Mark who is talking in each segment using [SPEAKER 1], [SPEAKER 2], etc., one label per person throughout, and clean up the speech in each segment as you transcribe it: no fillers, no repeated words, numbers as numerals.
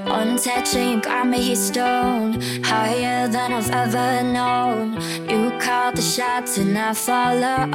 [SPEAKER 1] Untouching, you got me stoned, higher than I've ever known. You call the shots and I follow.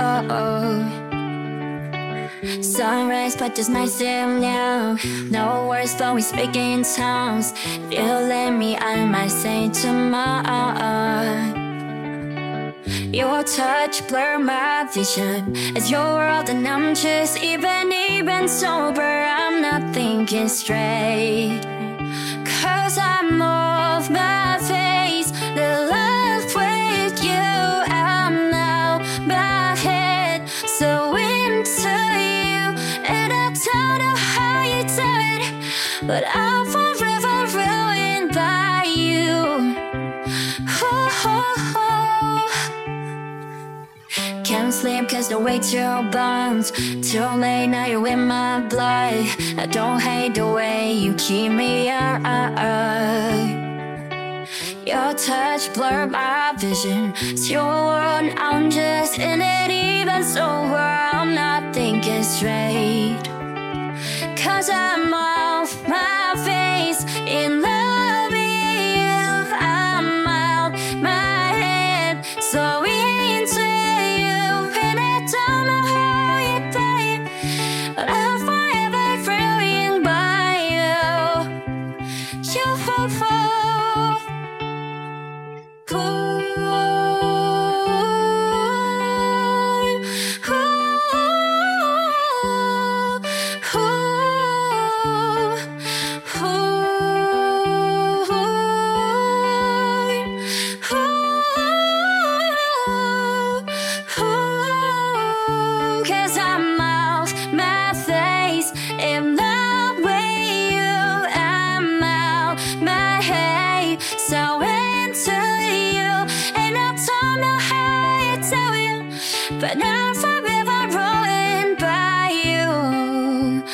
[SPEAKER 1] Sunrise, but this might seem new. No words, but we speak in tongues. If you let me, I might say tomorrow. Your touch blur my vision. It's your world and I'm just even sober. I'm not thinking straight. Cause I'm off my face. The love with you, I'm out my head. So into you, and I don't know how you do it, but I'm forever ruined by you. Can't sleep cause the way too burns. Too late, now you're in my blood. I don't hate the way you keep me up. Your touch blurred my vision. It's your world and I'm just in it. Even sober, I'm not thinking straight. Cause I'm off my face. In love with you, I'm out my head. So into you, and I don't know how you do it, but I'm forever ruined by you. Cause I'm off my face. In love with you, I'm out my head. So into you, and I don't know how you do it, but I'm forever ruined by you.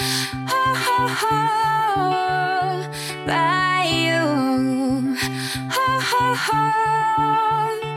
[SPEAKER 1] By you.